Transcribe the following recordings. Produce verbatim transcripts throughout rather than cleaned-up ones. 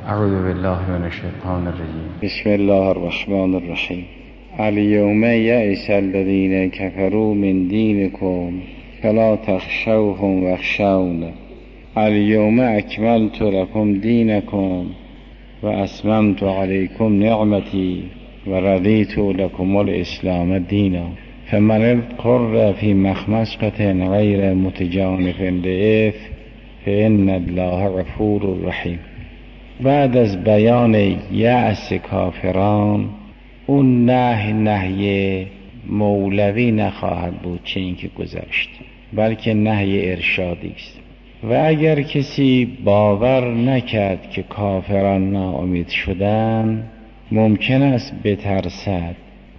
اعوذ بالله من الشیطان الرجیم. بسم الله الرحمن الرحیم. الیوم یئس الذین کفروا من دینکم فلا تخشوهم واخشون الیوم اکملت لکم دینکم و اتممت علیکم نعمتی و رضیت لکم الاسلام دینا فمن اضطر فی مخمصة غیر متجانف لإثم فإن الله غفور رحیم. بعد از بیان یأس کافران، اون نه نهی مولوی نخواهد بود چه این که گذشت، بلکه نهی ارشادی است. و اگر کسی باور نکرد که کافران ناامید شدن، ممکن است بترسد،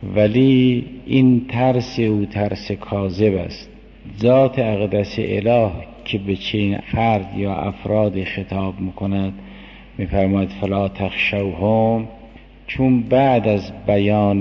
ولی این ترس او ترس کاذب است. ذات اقدس اله که به چنین فرد یا افرادی خطاب میکند، میفرماید فلا تخشوهم، چون بعد از بیان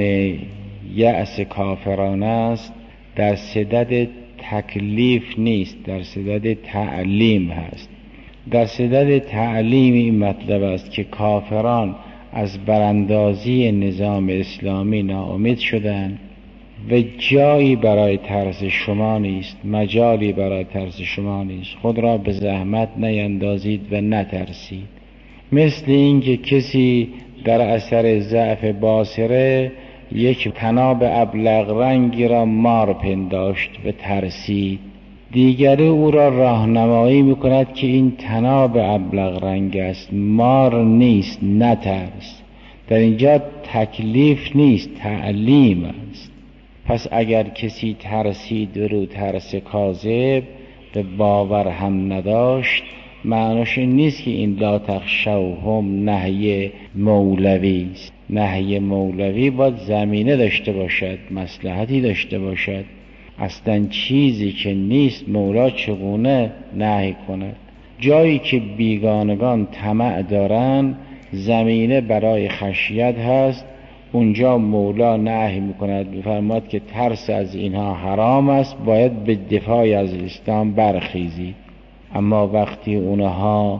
یأس کافران است، در صدد تکلیف نیست، در صدد تعلیم هست. در صدد تعلیم این مطلب است که کافران از براندازی نظام اسلامی ناامید شدند و جایی برای ترس شما نیست، مجالی برای ترس شما نیست. خود را به زحمت نیندازید و نترسید. مثل این که کسی در اثر ضعف باصره یک طناب ابلق رنگی را مار پنداشت و ترسید، دیگری او را راهنمایی میکند که این طناب ابلق رنگ است، مار نیست، نترس. در اینجا تکلیف نیست، تعلیم است. پس اگر کسی ترسید و ترس کاذب به باور هم نداشت، معناش این نیست که این لا تخشوهم نهی مولوی است. نهی مولوی باید زمینه داشته باشد، مصلحتی داشته باشد. اصلا چیزی که نیست مولا چگونه نهی کند؟ جایی که بیگانگان طمع دارن، زمینه برای خشیت هست، اونجا مولا نهی میکند، میفرماید که ترس از اینها حرام است، باید به دفاع از اسلام برخیزید. اما وقتی اونها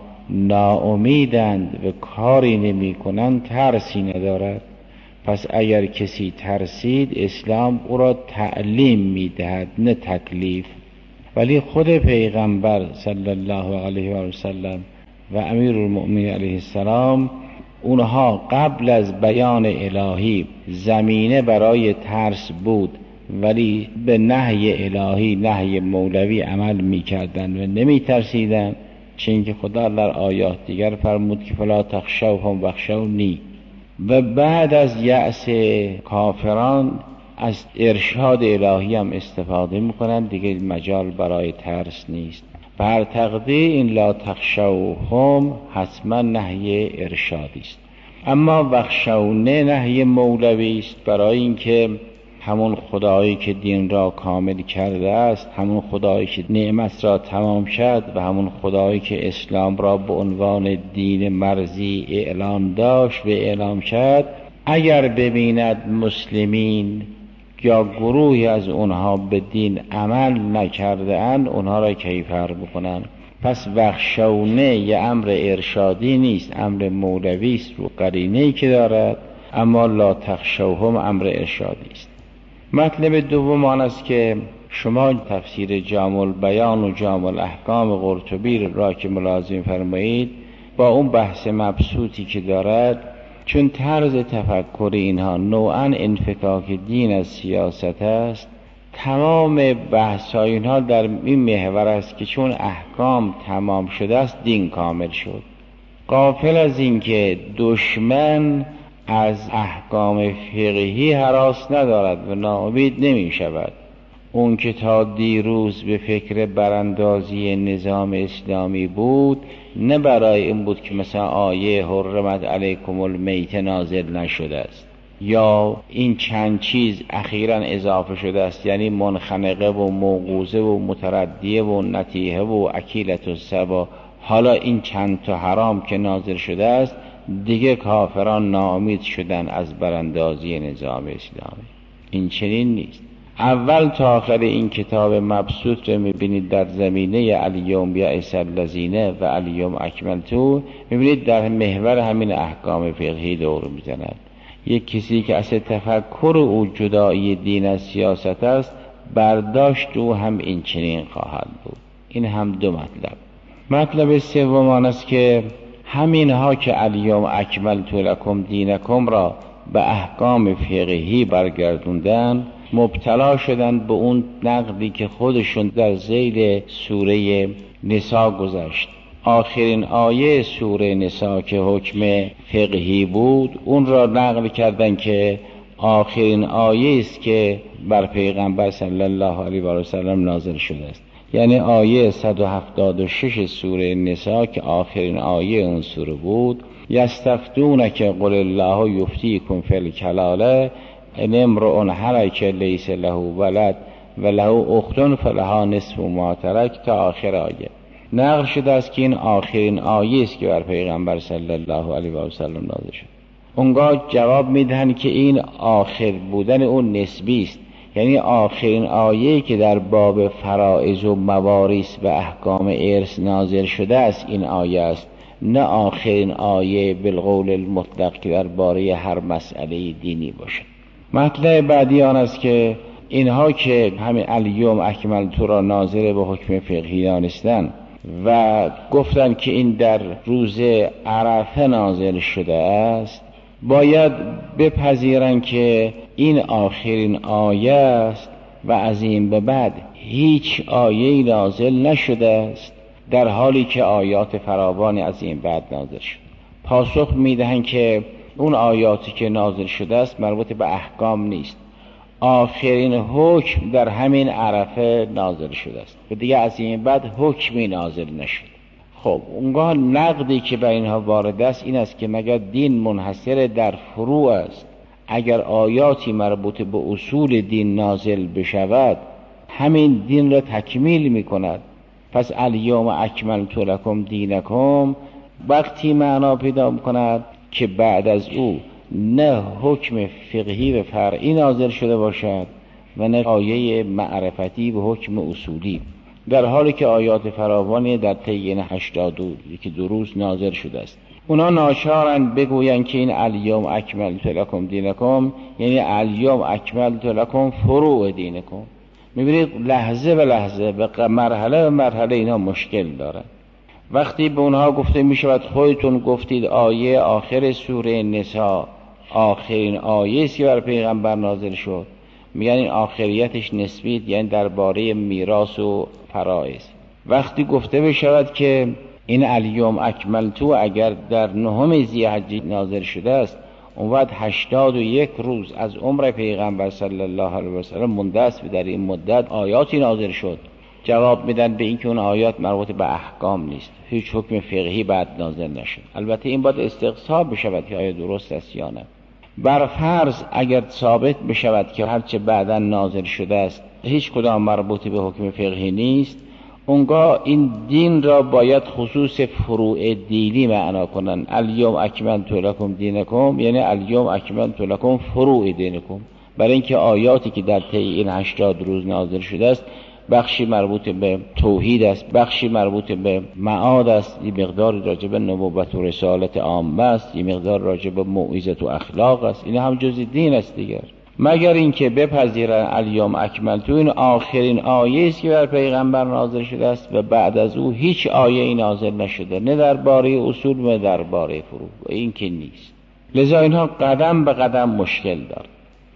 ناامیدند و کاری نمی کنند، ترسی ندارد. پس اگر کسی ترسید، اسلام او را تعلیم می دهد، نه تکلیف. ولی خود پیغمبر صلی الله علیه و سلم و امیرالمؤمنین علیه السلام، اونها قبل از بیان الهی زمینه برای ترس بود، ولی به نهی الهی، نهی مولوی عمل می کردن و نمی ترسیدن. چون که خدا در آیات دیگر فرمود که فلا تخشوهم واخشونی. و بعد از یأس کافران از ارشاد الهی هم استفاده می کنند، دیگه مجال برای ترس نیست. بر تقدیر این لا تخشوهم حتما نهی ارشادی است. اما واخشونه نهی مولوی است، برای اینکه همون خدایی که دین را کامل کرده است، همون خدایی که نعمت را تمام کرد و همون خدایی که اسلام را به عنوان دین مرضی اعلام داشت و اعلام کرد، اگر ببیند مسلمین یا گروهی از اونها به دین عمل نکرده اند، اونها را کیفر بکنن. پس واخشونه یه امر ارشادی نیست، امر مولوی است رو قرینه‌ای که دارد. اما لا تخشوهم امر ارشادی است. مطلب دوم آن است که شما تفسیر جامع البیان و جامع الاحکام قرطبی را که ملازم فرمایید، با اون بحث مبسوطی که دارد، چون طرز تفکر اینها نوعاً انفکاک دین از سیاست است، تمام بحث های اینها در این محور است که چون احکام تمام شده است، دین کامل شد. غافل از این که دشمن از احکام فقهی هراس ندارد و ناامید نمی شود. اون که تا دیروز به فکر براندازی نظام اسلامی بود، نه برای این بود که مثلا آیه حرمت علیکم المیت نازل نشده است، یا این چند چیز اخیراً اضافه شده است، یعنی منخنقه و موقوزه و متردیه و نتیحه و اکیلت السبا، حالا این چند تا حرام که نازل شده است، دیگه کافران ناامید شدن از براندازی نظام اسلامی. این چنین نیست. اول تا آخر این کتاب مبسوط رو میبینید در زمینه الیوم یئس الذین و الیوم اکملت، میبینید در محور همین احکام فقهی دور میزند. یک کسی که اصل تفکر او جدایی دین از سیاست است، برداشت او هم این چنین خواهد بود. این هم دو مطلب. مطلب سوم آن است که همینها که الیوم اکملت لکم دینکم را به احکام فقهی برگردوندن، مبتلا شدن به اون نقدی که خودشون در ذیل سوره نساء گذشت. آخرین آیه سوره نساء که حکم فقهی بود، اون را نقل کردن که آخرین آیه است که بر پیغمبر صلی الله علیه و سلم نازل شده است، یعنی آیه صد و هفتاد و شش سوره نساء که آخرین آیه اون سوره بود. یستفتونک قل الله یفتیکم فی الکلاله ان امرؤ هلک لیس له ولد و له اخت فلها نصف ما ترک تا آخر آیه. نقل شده است که این آخرین آیه است که بر پیغمبر صلی الله علیه و سلم نازل شد. اونگاه جواب میدهن که این آخر بودن اون نسبی است، یعنی آخرین آیه که در باب فرائض و مواریث و احکام ارث نازل شده است این آیه است، نه آخرین آیه بالقول المطلق که درباره هر مسئله دینی باشد. مطلب بعدی آن است که اینها که همین الیوم اکملت را ناظر به حکم فقهی دانستند و گفتن که این در روز عرفه نازل شده است، باید بپذیرن که این آخرین آیه است و از این به بعد هیچ آیه نازل نشده است، در حالی که آیات فراوانی از این بعد نازل شد. پاسخ میدهند که اون آیاتی که نازل شده است مربوط به احکام نیست، آخرین حکم در همین عرفه نازل شده است و دیگه از این بعد حکمی نازل نشد. خب اونگاه نقدی که به اینها وارد است این است که مگر دین منحصر در فروع است؟ اگر آیاتی مربوط به اصول دین نازل بشود، همین دین را تکمیل می کند. پس الیوم اکملت لکم دینکم وقتی معنا پیدا کند که بعد از او نه حکم فقهی و فرعی نازل شده باشد و نه آیه معرفتی و حکم اصولی، در حالی که آیات فراوانی در طی این هشتاد و یکی دو روز نازل شده است. اونا ناچارن بگوین که این الیوم اکملت لکم دینکم یعنی الیوم اکملت لکم فروع دینکم. میبینید لحظه به لحظه به مرحله به مرحله اینا مشکل دارن. وقتی به اونها گفته میشود خودتون گفتید آیه آخر سوره نساء آخرین آیه است که بر پیغمبر نازل شد، میگن این آخریتش نسبی، یعنی درباره میراث و فرائض. وقتی گفته بشود که این الیوم اکملتو اگر در نهم ذی‌حجه نازل شده است، اون وقت هشتاد و یک روز از عمر پیغمبر صلی الله علیه و سلم مونده است و در این مدت آیاتی نازل شد، جواب میدن به این که اون آیات مربوط به احکام نیست، هیچ حکم فقهی بعد نازل نشد. البته این باید استقصا بشود که آیا درست است یا نه. بر فرض اگر ثابت بشود که هرچه بعدا نازل شده است هیچ کدام مربوط به حکم فقهی نیست، اونگاه این دین را باید خصوص فروع دینی معنا کنن. الیوم اکملت لکم دینکم یعنی الیوم اکملت لکم فروع دینکم، برای اینکه آیاتی که در طی این هشتاد روز نازل شده است بخشی مربوط به توحید است، بخشی مربوط به معاد است، یه مقدار راجع به نبوت و رسالت عامه است، یه مقدار راجع به موعظه و اخلاق است. این هم جز دین است دیگر. مگر اینکه بپذیرن الیوم اکملت این آخرین آیه است که بر پیغمبر نازل شده است و بعد از او هیچ آیه ای نازل نشده، نه درباره اصول نه درباره فروع. این که نیست. لذا اینها قدم به قدم مشکل دارند.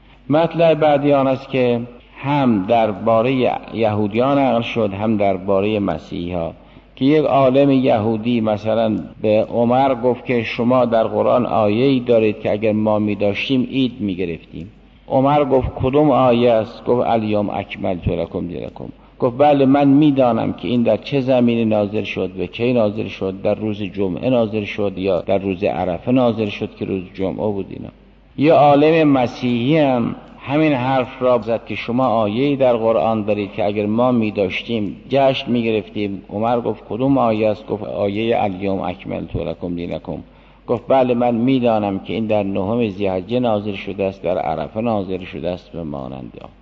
مطلب بعدی آن است که هم درباره یهودیان نقل شد هم درباره مسیحی ها که یک عالم یهودی مثلا به عمر گفت که شما در قرآن آیه‌ای دارید که اگر ما می داشتیم عید می گرفتیم. عمر گفت کدوم آیه است؟ گفت الیوم اکملت لکم دینکم. گفت بله من میدانم که این در چه زمینی نازل شد و کی نازل شد، در روز جمعه نازل شد یا در روز عرفه نازل شد که روز جمعه بود. اینا یه عالم مسیحی هم همین حرف را زد که شما آیه‌ای در قرآن دارید که اگر ما می داشتیم جشن می گرفتیم. عمر گفت کدوم آیه است؟ گفت آیه الیوم اکملت لکم دینکم. گفت بله من میدانم که این در نهم ذی‌حجه نازل شده است، در عرفه نازل شده است و مانند آن.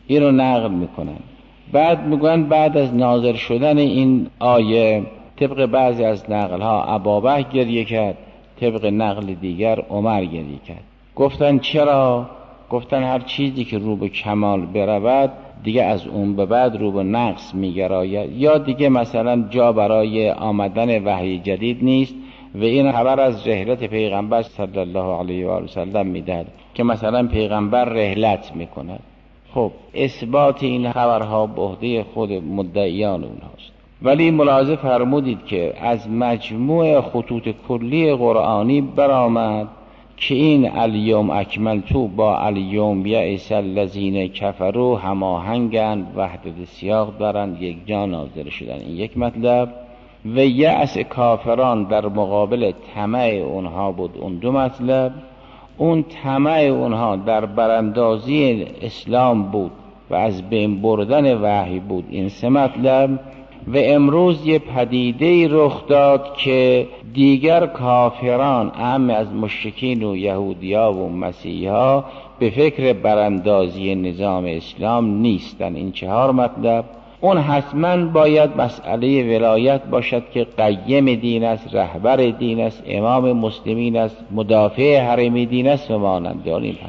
این رو نقل میکنن. بعد میگن بعد از نازل شدن این آیه طبق بعضی از نقل ها ابابکر گریه کرد، طبق نقل دیگر عمر گریه کرد. گفتن چرا؟ گفتن هر چیزی که رو به کمال برود دیگه از اون به بعد رو به نقص میگراید، یا دیگه مثلا جا برای آمدن وحی جدید نیست و این خبر از رحلت پیغمبر صلی الله علیه و آله و سلم میدهد که مثلا پیغمبر رحلت میکند. خب اثبات این خبرها به عهده خود مدعیان اونهاست. ولی ملاحظه فرمودید که از مجموع خطوط کلی قرآنی برآمد که این الیوم اکملتو با الیوم یئس الذین کفروا هماهنگند، وحدت سیاق دارند، یک جا نازل شدن. این یک مطلب. و یأس کافران در مقابل طمع اونها بود، اون دو مطلب. اون طمع اونها در براندازی اسلام بود و از بین بردن وحی بود، این سه مطلب. و امروز یه پدیده رخ داد که دیگر کافران اهم از مشرکین و یهودیا و مسیحا به فکر براندازی نظام اسلام نیستن. این چهار مطلب. اون حتما باید مسئله ولایت باشد که قیم دین است، رهبر دین است، امام مسلمین است، مدافع حرم دین است و مانند آن. این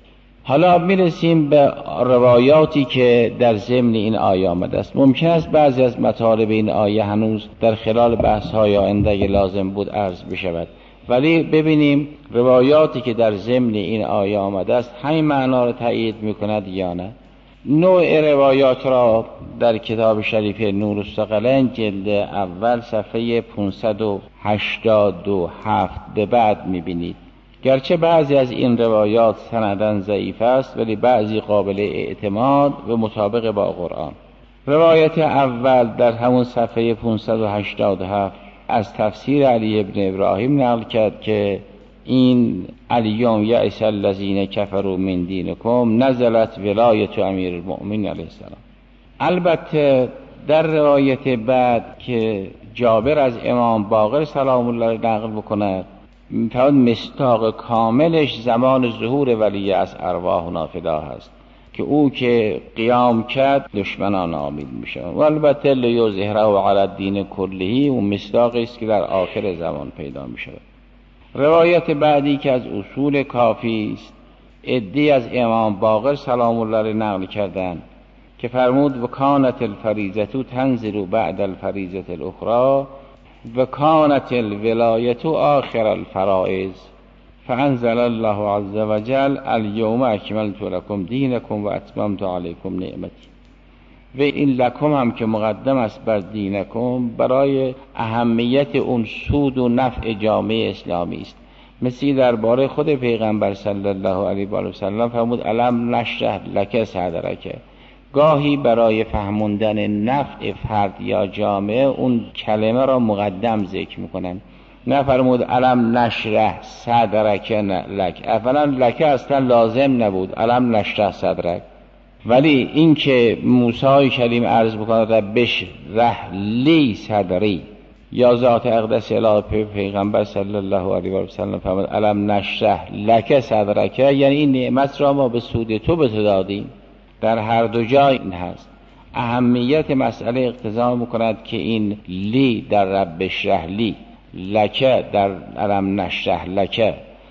حالا میرسیم به روایاتی که در ضمن این آیه آمده است. ممکن است بعضی از مطالب این آیه هنوز در خلال بحث‌های آینده لازم بود عرض بشود، ولی ببینیم روایاتی که در ضمن این آیه آمده است همین معنا را تایید میکند یا نه. نوع روایات را در کتاب شریف نور الثقلین جلد اول صفحه پانصد و هشتاد و هفت به بعد میبینید. گرچه بعضی از این روایات سنداً ضعیف است ولی بعضی قابل اعتماد و مطابق با قرآن. روایت اول در همون صفحه پانصد و هشتاد و هفت از تفسیر علی ابن ابراهیم نقل کرد که این الیوم یئس الذین کفروا من دینکم نزلت ولایت امیر المؤمنین علیه السلام. البته در روایت بعد که جابر از امام باقر سلام الله نقل بکند فقط مصداق کاملش زمان ظهور ولی از ارواحنا فدا هست که او که قیام کرد دشمنان آمین میشه و البته لیظهره علی الدین کله و مصداقی است که در آخر زمان پیدا میشه. روایت بعدی که از اصول کافی است عده‌ای از امام باقر سلام الله نقل کردند که فرمود و کانت الفریضه تنزل بعد الفریضه الاخرى و کانت الولایت آخر الفرائض فانزل الله عز وجل الیوم اکملت لکم دینکم و اتممت علیکم نعمتی. و این لکم هم که مقدم است بر دینکم برای اهمیت اون سود و نفع جامعه اسلامی است. مثل درباره خود پیغمبر صلی الله علیه و آله و سلم فرمود الم نشرح لک صدرک. گاهی برای فهموندن نفع فرد یا جامعه اون کلمه را مقدم ذکر میکنن. نفرمود الم نشرح صدرک لک. اولا لک اصلا لازم نبود، الم نشرح صدرک. ولی این که موسی کلیم عرض بکنه رب اشرح لی صدری یا ذات اقدس الهی پیغمبر صلی الله علیه و سلم فرمود الم نشرح لک صدرک، یعنی این نعمت را ما به سود تو به تو دادیم. در هر دو جای این هست. اهمیت مسئله اقتضا میکند که این لی در رب اشرح لی، لک در الم نشرح لک،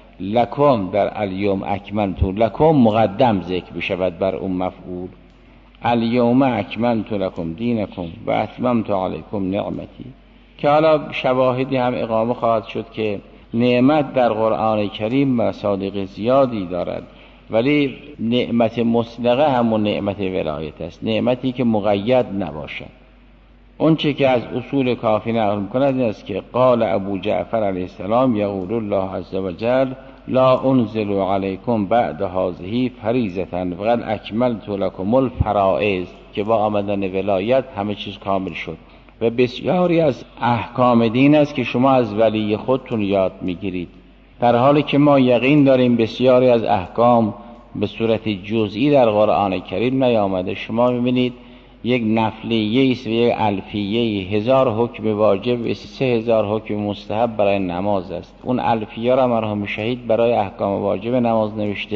لکم در الیوم اکملت لکم مقدم ذکر بشود بر اون مفعول. الیوم اکملت لکم دینکم و اتممت علیکم نعمتی، که حالا شواهدی هم اقامه خواهد شد که نعمت در قرآن کریم مصادیق زیادی دارد، ولی نعمت مطلقه همون نعمت ولایت است، نعمتی که مقید نباشد. اون چه که از اصول کافی نقل می‌کند این است که قال ابو جعفر علیه السلام یقول الله عز وجل لا انزل علیکم بعد هذه فریضة فقد اکملت لکم الفرائض، که با آمدن ولایت همه چیز کامل شد. و بسیاری از احکام دین است که شما از ولی خودتون یاد میگیرید، در حالی که ما یقین داریم بسیاری از احکام به صورت جزئی در قرآن کریم نیامده. شما میبینید یک نفلیه است و یک الفیه، هزار حکم واجب و سه هزار حکم مستحب برای نماز است. اون الفیه را مرحوم شهید برای احکام واجب نماز نوشته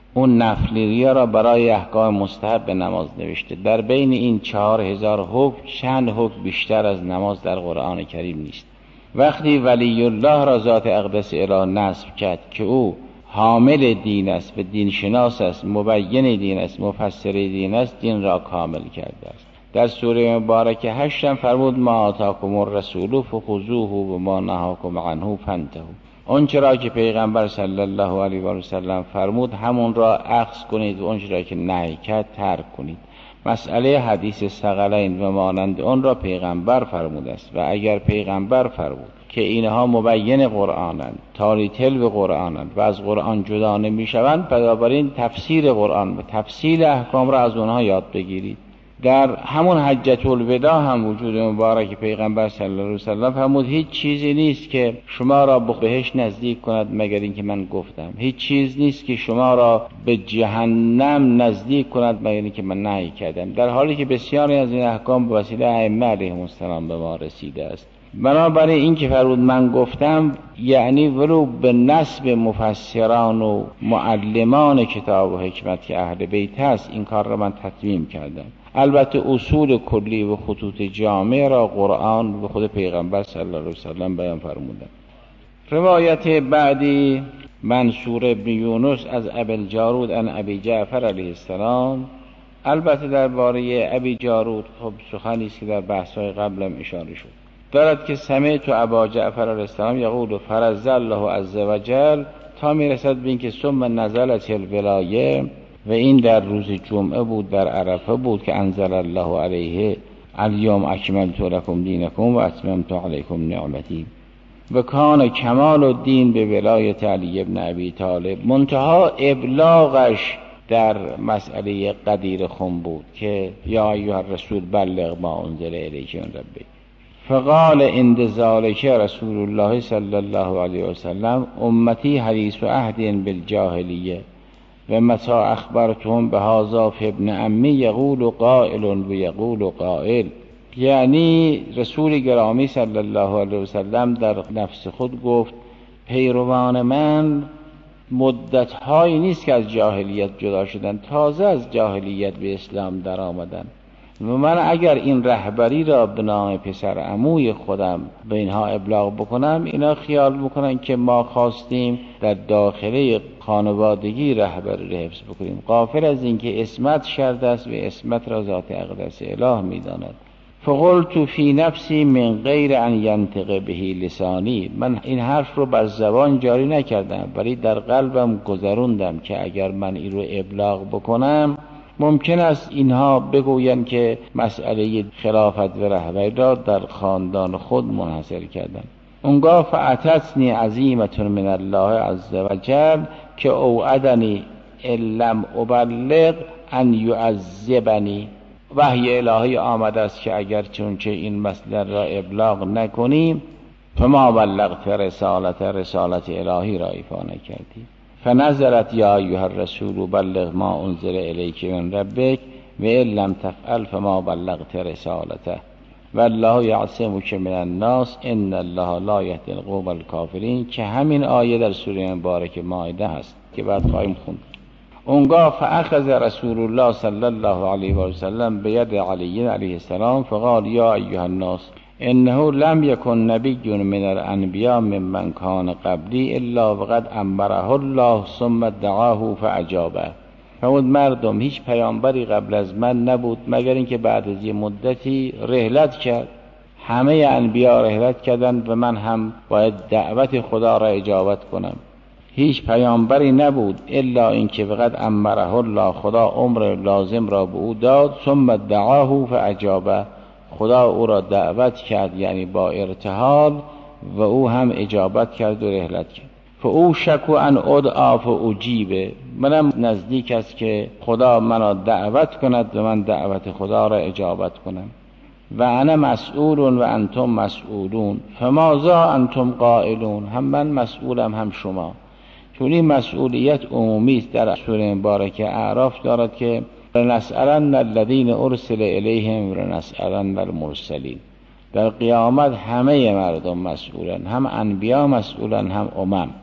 اون نفلیه را برای احکام مستحب نماز نوشته. در بین این چهار هزار حکم چند حکم بیشتر از نماز در قرآن کریم نیست. وقتی ولی الله را ذات اقدس اله نصب کرد که او حامل دین است و دین شناس است، مبین دین است، مفسر دین است، دین را کامل کرده است. در سوره مبارکه هشتم فرمود ما آتاکم الرسول فخذوه و ما نهاکم عنه فانتهوا. اون چرا که پیغمبر صلی الله علیه و سلم فرمود همون را اخذ کنید و اون چرا که نهی کرد ترک کنید. مسئله حدیث ثقلین و مانند اون را پیغمبر فرموده است و اگر پیغمبر فرمود که اینها مبین قرآنند، تالی تلو قرآنند و از قرآن جدا نمیشوند، بنابراین تفسیر قرآن و تفصیل احکام را از اونها یاد بگیرید. در همون حجة الوداع هم وجود مبارک پیغمبر صلی الله علیه و سلم فرمود هیچ چیزی نیست که شما را به بهشت نزدیک کند مگر اینکه من گفتم، هیچ چیز نیست که شما را به جهنم نزدیک کند مگر اینکه من نهی کردم، در حالی که بسیاری از این احکام به وسیله ائمه علیهم السلام به ما رسیده است. بنابراین این که فرمود من گفتم یعنی ولو به نسب مفسران و معلمان کتاب و حکمت که اهل بیت هست این کار را من تتمیم کردم. البته اصول کلی و خطوط جامع را قرآن و خود پیغمبر صلی الله علیه و سلم بیان فرمودند. روایت بعدی منصور ابن یونس از ابی الجارود عن ابی جعفر علیه السلام. البته درباره ابی جارود خب سخنی است که در بحث‌های قبلم اشاره شد. دارد که سمعت ابا جعفر علیه السلام یقول فرض الله عز وجل تا میرسد به اینکه ثم نزلت الولایه و این در روز جمعه بود، در عرفه بود که انزل الله علیه الیوم اکملت لکم دینکم و اتممت علیکم نعمتی و کان کمال الدین به ولایت علی ابن ابی طالب. منتها ابلاغش در مسئله قدیر خم بود که یا ایها الرسول بلغ ما انزل الیک من ربک. فقال عند ذلک رسول الله صلی الله علیه و سلم امتی حدیث و عهد بالجاهلیه و متى اخبرتهم بهذا فابن عمی یقول قائل و یقول قائل. یعنی رسول گرامی صلی الله علیه و سلم در نفس خود گفت پیروان من مدت‌هایی نیست که از جاهلیت جدا شدن، تازه از جاهلیت به اسلام در آمدن و من اگر این رهبری را به نام پسر عموی خودم به اینها ابلاغ بکنم اینا خیال بکنن که ما خواستیم در داخله خانوادگی رهبری را حفظ بکنیم، غافل از اینکه اسمت شرط است و اسمت را ذات اقدس اله می‌داند. فقلت فی نفسی من غیر ان ینطق به لسانی. من این حرف رو بر زبان جاری نکردم ولی در قلبم گذروندم که اگر من این رو ابلاغ بکنم ممکن است اینها بگویند که مسئله خلافت و رهبری را در خاندان خود منحصر کردن. اونگاه فاتتنی عزیمة من الله عز وجل که اوعدنی لم ابلغ ان یعذبنی. وحی الهی آمده است که اگر چونچه این مسئله را ابلاغ نکنیم فما بلغت رسالت رسالت الهی را ایفا نکردی. فنظرت یا ایها الرسول بلغ ما انزل الیک من ربک و ان لم تفعل فما بلغت رسالته والله یعصمک من الناس ان الله لا یهدی القوم الکافرین، که همین آیه در سوره مبارکه مائده هست که بعد خواهیم خوند. اونگاه فاخذ رسول الله صلی الله علیه و سلم بید علی علیه السلام فقال یا ایها الناس انه لم یکن نبی من الانبیاء ممن کان قبلی الا وقد امره الله ثم دعاه فاجابه. فرمود مردم هیچ پیامبری قبل از من نبود مگر اینکه بعد از یه مدتی رحلت کرد. همه انبیا رحلت کردند و من هم باید دعوت خدا را اجابت کنم. هیچ پیامبری نبود الا اینکه فقط امره الله، خدا عمر لازم را به او داد، ثم دعاه فاجابه، خدا او را دعوت کرد یعنی با ارتحال و او هم اجابت کرد و رحلت کرد. فاو شکو ان ادعا فاجیبه، منم نزدیک است که خدا منو دعوت کند و من دعوت خدا را اجابت کنم. و انا مسئول و انتم مسئولون فماذا انتم قائلون، هم من مسئولم هم شما. چون این مسئولیت عمومی است. در سوره مبارکه اعراف دارد که لنسألن الذین ارسل الیهم و لنسألن المرسلین. در قیامت همه مردم مسئولن، هم انبیا مسئولن هم امم.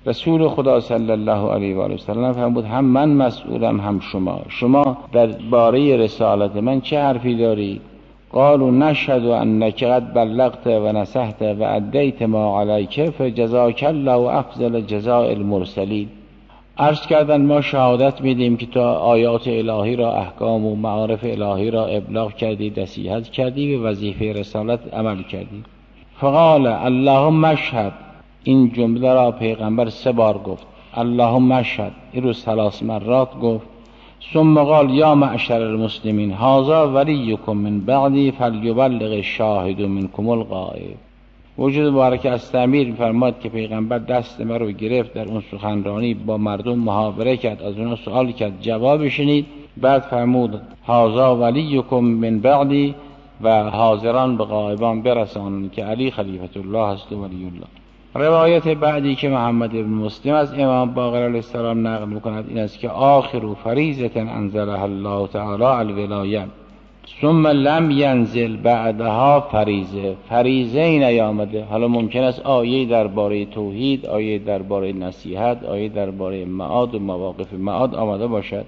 رسول خدا صلی الله علیه و آله و سلم فرمود هم من مسئولم هم شما. شما در باره رسالت من چه حرفی داری؟ قالوا نشهد انک قد بلغت و نصحت و ادیت ما علیک فجزاک الله افضل جزاء المرسلین. عرض کردن ما شهادت میدیم که تو آیات الهی را، احکام و معارف الهی را ابلاغ کردی، نصیحت کردی و وظیفه رسالت عمل کردی. فقال اللهم اشهد. این جمله را پیغمبر سه بار گفت. اللهم اشهد، این رو ثلاث مرات گفت. ثم قال یا معشر المسلمین هذا ولیکم من بعدی فلیبلغ الشاهد منکم الغائب. وجود مبارک از تعمیر می‌فرماد که پیغمبر دست من رو گرفت، در اون سخنرانی با مردم محاوره کرد، از اونها سوال کرد، جواب شنید. بعد فرمود هذا ولیکم من بعدی و حاضران به غایبان برسانید که علی خلیفة الله است و ولی الله. روایت بعدی که محمد بن مسلم از امام باقر علیه السلام نقل می‌کند این است که آخر فریضة انزلها الله تعالی الولایه ثم لم ینزل بعدها فریضه. فریضه این نیامده. حالا ممکن است آیه درباره توحید، آیه درباره نصیحت، آیه درباره معاد و مواقف معاد آمده باشد.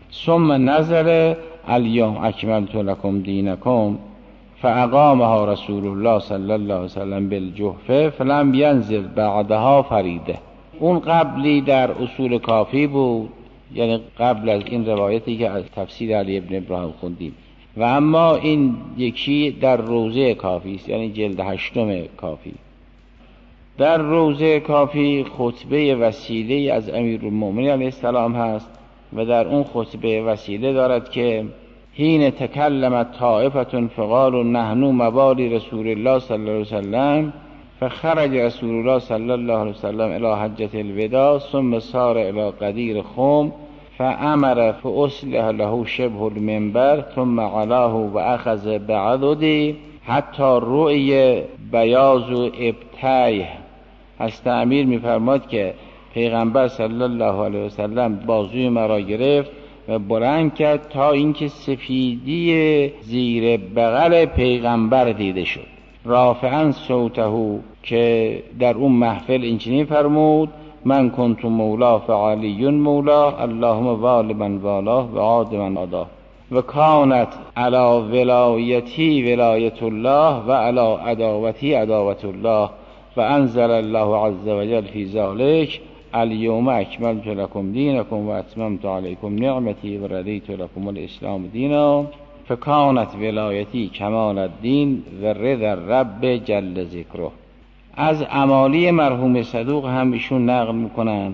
ثم نزل الیوم اکملت لکم دینکم فاقامها رسول الله صلی الله علیه وسلم بالجحفه فلم ینزل بعدها فریضه. اون قبلی در اصول کافی بود، یعنی قبل از این روایتی که از تفسیر علی ابن ابراهیم خوندیم. و اما این یکی در روضه کافی است، یعنی جلد هشتم کافی. در روضه کافی خطبه وسیله از امیرالمؤمنین علیه السلام هست و در اون خطبه وسیله دارد که حین تکلمت طائفة فقالوا نحن موالی رسول الله صلی الله علیه وسلم فخرج رسول الله صلی الله علیه وسلم الی حجة الوداع ثم سار الی قدیر خم فامر فاصلح له شبه المنبر ثم علاه و اخذ بعضدی حتی رؤی بیاض ابتیه. از تعمیر میفرماد که پیغمبر صلی الله علیه وسلم بازوی مرا گرفت و بلند کرد تا اینکه سفیدی زیر بغل پیغمبر دیده شد. رافعا صوته، که در اون محفل اینچنین فرمود من کنت مولا فعلی مولا اللهم وال من والاه و عاد من عاداه و کانت علی ولایتی ولایت الله و علی عداوتی عداوت الله و انزل الله عز وجل فی ذلک الیوم اکملت لکم دینکم و اتممت علیکم نعمتی و رضیت لکم الاسلام دینا فکانت ولایتی کمال الدین و رضا رب جل ذکره. از اعمالی مرحوم صدوق هم ایشون نقل میکنن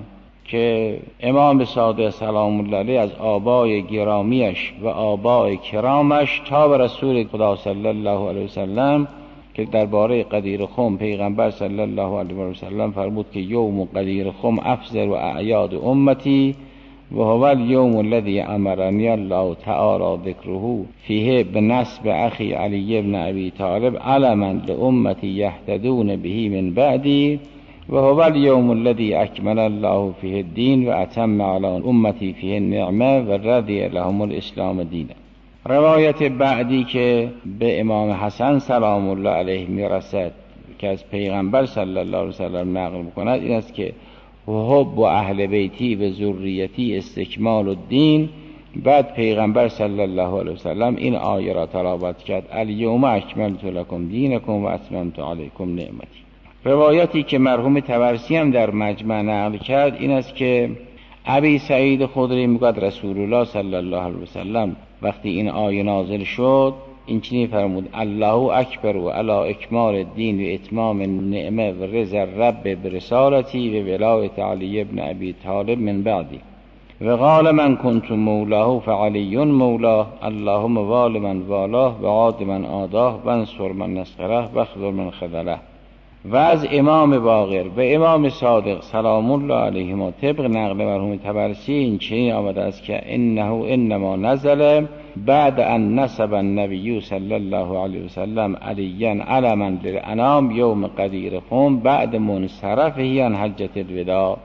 که امام صادق سلام الله علیه از آبای گرامیش و آبای کرامش تا به رسول خدا صلی الله علیه وسلم که درباره قدیر خم پیغمبر صلی الله علیه و سلم فرمود که یوم قدیر خم افضل و اعیاد امتی و هو اليوم الذي امرني الله تعالی ذکره فیه بنسب اخی علی ابن ابی طالب علما لامتی یهتدون به من بعدی و هو اليوم الذي اکمل الله فیه الدین و اتم علی امتی فیه النعمه و رضی لهم الاسلام دینا. روایت بعدی که به امام حسن سلام الله علیه میرسد که از پیغمبر صلی الله علیه وسلم نقل میکند این است که حب و اهل بیتی و ذریتی استکمال الدین. بعد پیغمبر صلی الله علیه وسلم این آیه را تلاوت کرد الیوم اکملت لکم دینکم و اتممت علیکم نعمتی. روایتی که مرحوم طبرسی هم در مجمع نقل کرد این است که ابی سعید خدری میگوید رسول الله صلی الله علیه وسلم وقتی این آیه نازل شد این چنین فرمود الله اکبر و علی اکمال الدین و اتمام النعمه و رضا رب برسالتی و ولایت علی ابن ابی طالب من بعدی و قال من کنت مولاه فعلی مولاه اللهم وال من والاه و عاد من عاداه و انصر من نصره و اخذل من خذله. و از امام باقر و امام صادق سلام الله علیهما طبق نقل مرحوم طبرسی این چنین آمده است که انه انما نزل بعد ان نسب النبی صلی الله علیه وسلم علیاً علما للانام یوم قدیر خم بعد منصرفه عن حجة الوداع.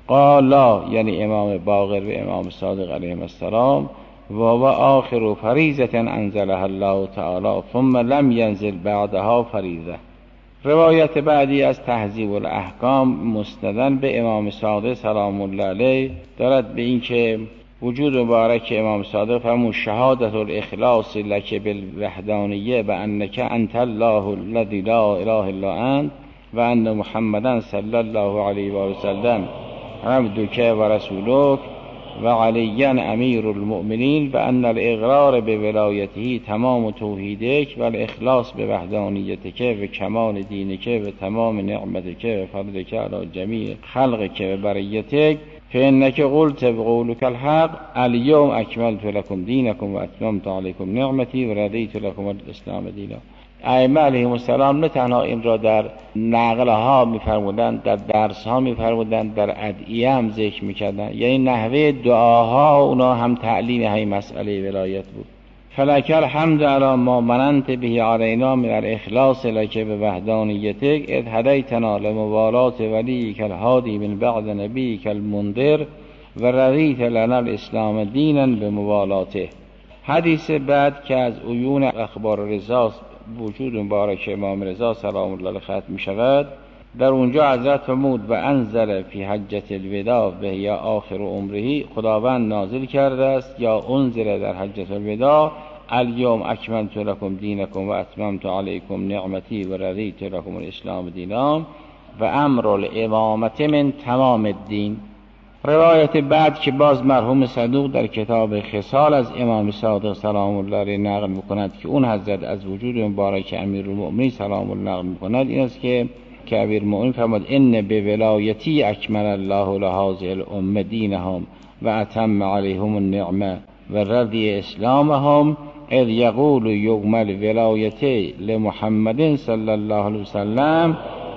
قالا یعنی امام باقر و امام صادق علیهم السلام و و آخر فریضة انزلها الله تعالی ثم لم ینزل بعدها فریضه. روایت بعدی از تهذیب الاحکام مسندن به امام صادق سلام الله علیه دارد به این که وجود مبارک امام صادق فرمود شهادت الاخلاص لک بالوحدانیه و انک انت الله الذی لا اله الا انت و ان محمدا صلی الله علیه و آله و سلم عبدک و رسولک و علی امیر المؤمنین و ان الاقرار به ولایته تمام توحیدک و الاخلاص به وحدانیتک و کمال دینک و تمام نعمتک و فضلک علی جمیع خلقک و بریتک فانک قلت بقولک الحق الیوم اکملت لکم دینکم و اتممت علیکم نعمتی و رضیت لکم الاسلام دینا. ائمه علیهم السلام نه تنها این را در نقله ها می‌فرمودند، در درس ها می‌فرمودند، در ادعیه هم ذکر می‌کردند، یعنی نحوه دعاها اونا هم تعلیم همین مسئله ولایت بود. فلک الحمد علی ما مننت به علینا من الاخلاص لک به وحدانیتک اذ هدیتنا لموالات ولیک الهادی من بعد نبیک المنذر و رضیت لنا الاسلام دینا به موالاته. حدیث بعد که از عیون اخبار رضا وجود مبارک امام رضا سلام الله علیه ختم می شود، در اونجا حضرت فرمود و انزل فی حجة الوداع و یا آخر عمره، خداوند نازل کرده است یا انزل در حجة الوداع الیوم اکملت لکم دینکم و اتممت علیکم نعمتی و رضیت لکم الاسلام دینا و امر الامامت من تمام الدین. روایت بعد که باز مرحوم صدوق در کتاب خصال از امام صادق سلام الله علیه نقل میکند که اون حضرت از وجود مبارک امیرالمؤمنین سلام الله نقل میکند، این است که که امیرالمؤمنین فرمود ان به ولایتی اکمل الله لهذه الامه دینهم و اتم علیهم النعمه و رضی اسلامهم اذ یقول یوم الولایته لمحمد صلی الله علیه وسلم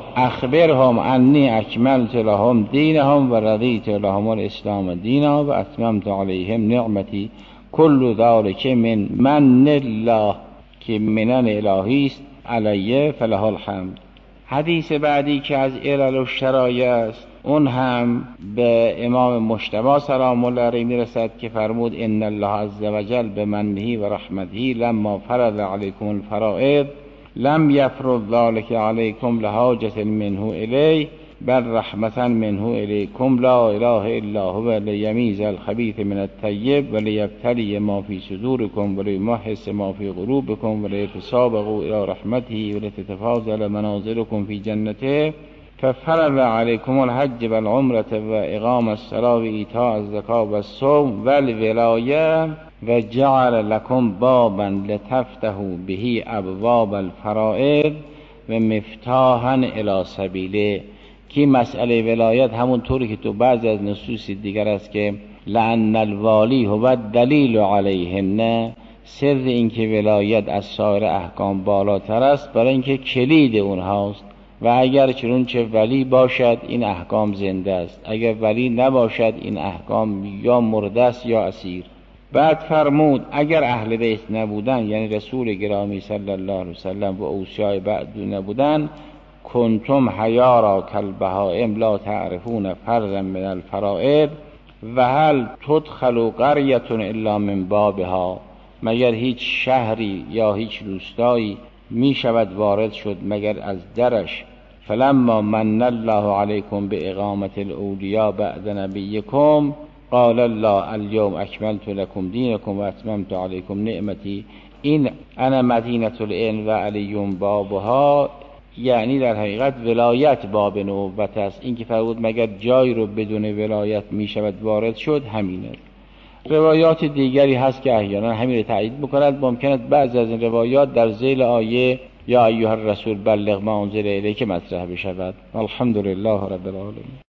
اخبرهم انی اکملت لهم دینهم و رضیت لهم الاسلام دینا و اتممت علیهم نعمتی کل ذلک من من الله که منن الهی است علیه فله الحمد. حدیث بعدی که از علل الشرایع است اون هم به امام مجتبی سلام الله علیه میرسد که فرمود ان الله عز وجل بمنه و رحمته لما فرض علیکم الفرائض لم یفرض ذلك علیکم لحاجة منه الی بل رحمة منه الیکم لا اله الا هو لیمیز الخبیث من الطیب ولیبتلی ما فی صدورکم ولیمحص ما فی قلوبکم ولیتسابقوا الی رحمته ولتتفاضل منازلکم فی جنته ففرض علیکم الحج والعمرة و اقام الصلاة و ایتاء الزکاة و الصوم والولایه و جعل لکم بابا لتفتحوا به ابواب الفرائض و مفتاحا الی سبیله. که مسئله ولایت همون طوری که تو بعضی از نصوص دیگر است که لأن الوالی هو الدلیل علیهن، سر این که ولایت از سایر احکام بالاتر است برای اینکه کلید اونهاست و اگر چون چه ولی باشد این احکام زنده است، اگر ولی نباشد این احکام یا مرده است یا اسیر. بعد فرمود اگر اهل بیت نبودن، یعنی رسول گرامی صلی الله علیه وسلم و اوصیاء بعد نبودن، کنتم حیارا کالبهائم لا تعرفون فرضا من الفرائض و هل تدخل قریة الا من بابها، مگر هیچ شهری یا هیچ روستایی می شود وارد شد مگر از درش. فلما من الله علیکم به اقامت الاولیاء بعد نبیکم قال الله الیوم اکملت لکم دینکم و اتممت علیکم نعمتی این انا مدینة العلم و علیون بابها، یعنی در حقیقت ولایت باب نبوت است. این که فرمود مگر جای رو بدون ولایت می شود وارد شد همینه. روایات دیگری هست که احیانا همین رو تایید می‌کند. ممکن بعضی از این روایات در ذیل آیه یا ایها الرسول بلغ ما انزل الیک مطرح بشود. الحمدلله رب العالمین.